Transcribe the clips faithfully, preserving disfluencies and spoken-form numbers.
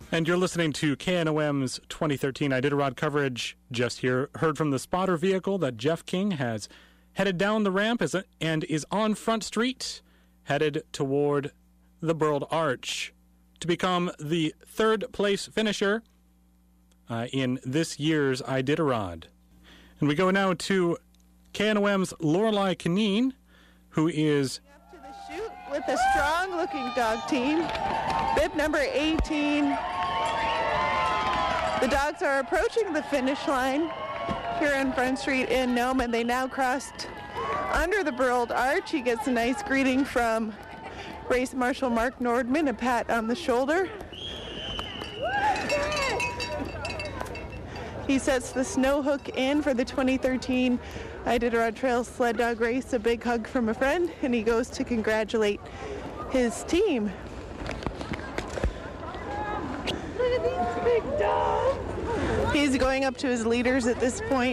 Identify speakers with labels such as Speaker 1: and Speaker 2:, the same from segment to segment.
Speaker 1: And you're listening to K N O M's twenty thirteen Iditarod coverage. Just here, heard from the spotter vehicle that Jeff King has headed down the ramp as a, and is on Front Street, headed toward the Burled Arch to become the third place finisher uh, in this year's Iditarod. And we go now to K N O M's Lorelei Canine, who is
Speaker 2: up to the chute with a strong-looking dog team. Bib number eighteen. The dogs are approaching the finish line here on Front Street in Nome, and they now crossed under the Burled Arch. He gets a nice greeting from Race Marshal Mark Nordman, a pat on the shoulder. He sets the snow hook in for the twenty thirteen Iditarod Trail Sled Dog Race, a big hug from a friend, and he goes to congratulate his team. Look at these big dogs. He's going up to his leaders at this point.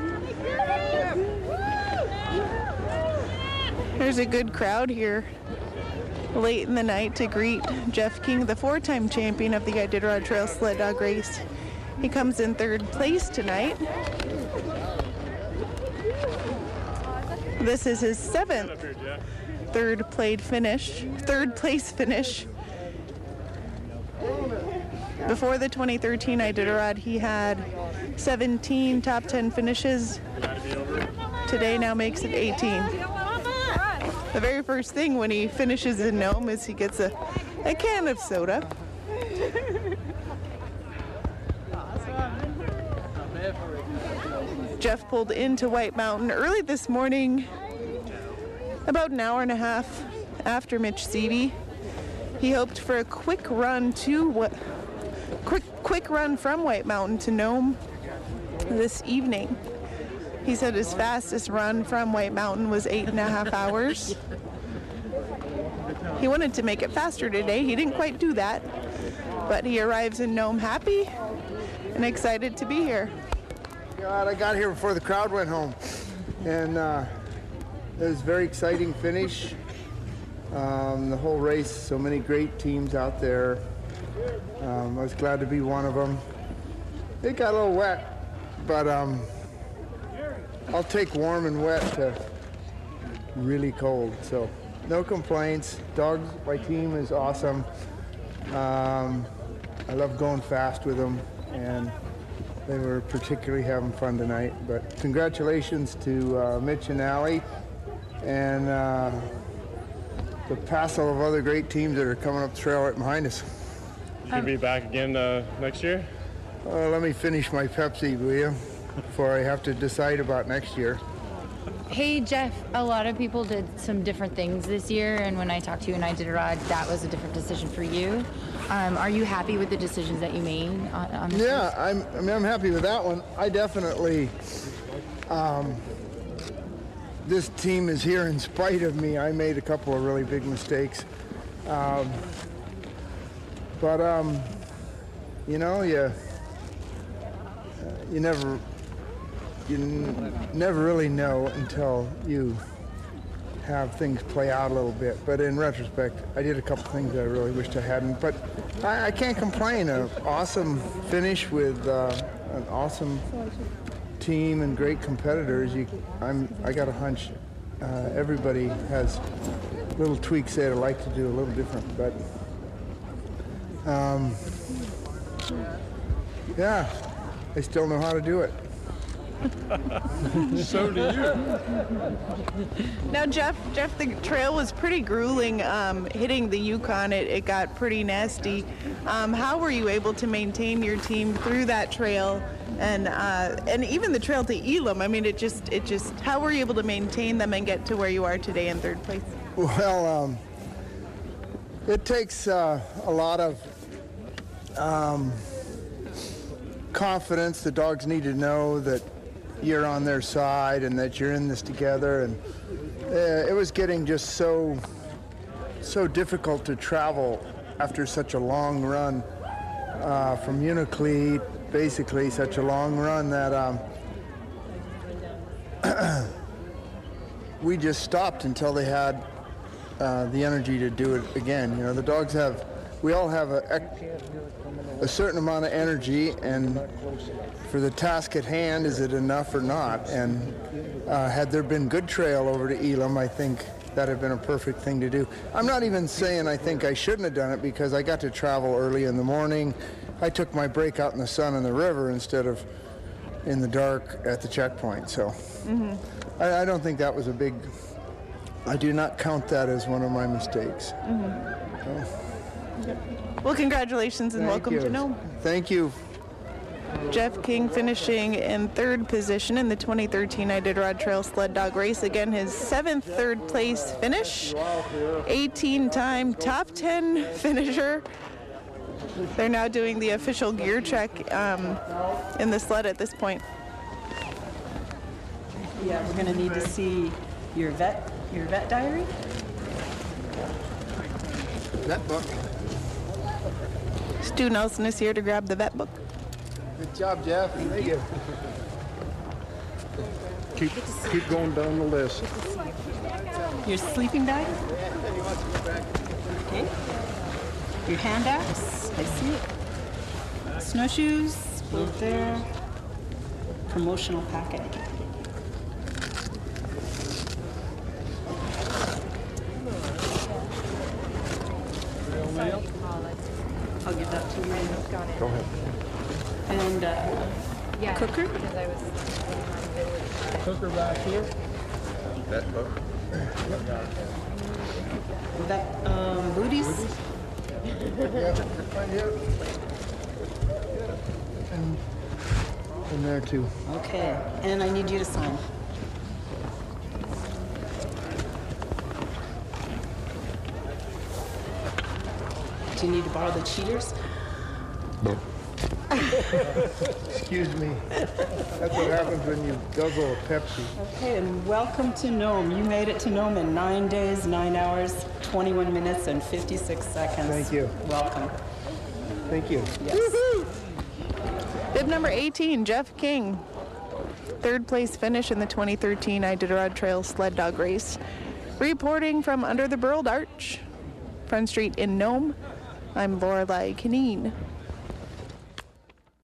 Speaker 2: There's a good crowd here late in the night to greet Jeff King, the four-time champion of the Iditarod Trail Sled Dog Race. He comes in third place tonight. This is his seventh third played finish, third place finish. Before the twenty thirteen Iditarod, he had seventeen top ten finishes. Today now makes it eighteen. The very first thing when he finishes in Nome is he gets a, a can of soda. Jeff pulled into White Mountain early this morning, about an hour and a half after Mitch Seavey. He hoped for a quick run to what, quick quick run from White Mountain to Nome this evening. He said his fastest run from White Mountain was eight and a half hours. He wanted to make it faster today. He didn't quite do that, but he arrives in Nome happy and excited to be here.
Speaker 3: God, I got here before the crowd went home, and uh, it was a very exciting finish. Um, the whole race, so many great teams out there. Um, I was glad to be one of them. It got a little wet, but um, I'll take warm and wet to really cold, so no complaints. Dogs, my team is awesome. Um, I love going fast with them, and they were particularly having fun tonight. But congratulations to uh, Mitch and Allie, and uh, the passel of other great teams that are coming up the trail right behind us.
Speaker 4: Should be back again uh, next year?
Speaker 3: Uh, let me finish my Pepsi, will you, before I have to decide about next year.
Speaker 5: Hey, Jeff, a lot of people did some different things this year, and when I talked to you and Iditarod, that was a different decision for you. Um, are you happy with the decisions that you made on, on this
Speaker 3: Yeah,
Speaker 5: race?
Speaker 3: I'm, I mean, I'm happy with that one. I definitely, um, this team is here in spite of me. I made a couple of really big mistakes. Um, but, um, you know, you, uh, you never, you n- never really know until you have things play out a little bit. But in retrospect, I did a couple things that I really wished I hadn't. But I, I can't complain. An awesome finish with uh, an awesome team and great competitors. You, I'm, I got a hunch uh, everybody has little tweaks they'd like to do a little different. But um, yeah, I still know how to do it.
Speaker 4: So do you.
Speaker 2: Now, Jeff, Jeff, the trail was pretty grueling. Um, hitting the Yukon, it, it got pretty nasty. Um, how were you able to maintain your team through that trail, and uh, and even the trail to Elam? I mean, it just, it just. How were you able to maintain them and get to where you are today in third place?
Speaker 3: Well, um, it takes uh, a lot of um, confidence. The dogs need to know that you're on their side and that you're in this together. And uh, it was getting just so, so difficult to travel after such a long run uh, from Unalakleet, basically such a long run that um, we just stopped until they had uh, the energy to do it again. You know, the dogs have we all have a, a certain amount of energy, and for the task at hand, is it enough or not? And uh, had there been good trail over to Elam, I think that had been a perfect thing to do. I'm not even saying I think I shouldn't have done it, because I got to travel early in the morning. I took my break out in the sun and the river instead of in the dark at the checkpoint. So mm-hmm. I, I don't think that was a big, I do not count that as one of my mistakes. Mm-hmm. So.
Speaker 2: Well, congratulations and
Speaker 3: Thank
Speaker 2: welcome
Speaker 3: you.
Speaker 2: to Nome.
Speaker 3: Thank you.
Speaker 2: Jeff King finishing in third position in the twenty thirteen Iditarod Trail Sled Dog Race. Again, his seventh third place finish. eighteen-time top ten finisher. They're now doing the official gear check um, in the sled at this point.
Speaker 6: Yeah, we're going to need to see your vet, your vet diary.
Speaker 3: Vet book.
Speaker 2: Stu Nelson is here to grab the vet book.
Speaker 3: Good job, Jeff. Thank, Thank you. you.
Speaker 7: Keep, keep going down the list.
Speaker 6: Your sleeping bag. Okay. Your hand axe. I see it. Snowshoes. Both there. Promotional packet. I'll give that to you.
Speaker 7: Go ahead.
Speaker 6: And uh,
Speaker 5: Yeah.
Speaker 6: cooker.
Speaker 5: Because I was.
Speaker 7: Cooker back here. That book.
Speaker 6: That um, booties.
Speaker 3: And, and there too.
Speaker 6: Okay. And I need you to sign. Do you need to borrow the cheaters?
Speaker 7: No.
Speaker 3: Excuse me. That's what happens when you guzzle a Pepsi.
Speaker 6: Okay, and welcome to Nome. You made it to Nome in nine days, nine hours, twenty-one minutes, and fifty-six seconds.
Speaker 3: Thank you.
Speaker 6: Welcome.
Speaker 3: Thank you.
Speaker 6: Yes.
Speaker 2: Bib number eighteen, Jeff King. Third place finish in the twenty thirteen Iditarod Trail Sled Dog Race. Reporting from under the Burled Arch, Front Street in Nome, I'm Lorelei Kineen.